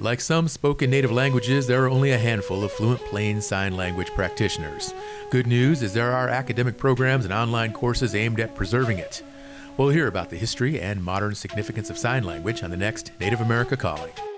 Like some spoken native languages, there are only a handful of fluent plain sign language practitioners. Good news is there are academic programs and online courses aimed at preserving it. We'll hear about the history and modern significance of sign language on the next Native America Calling.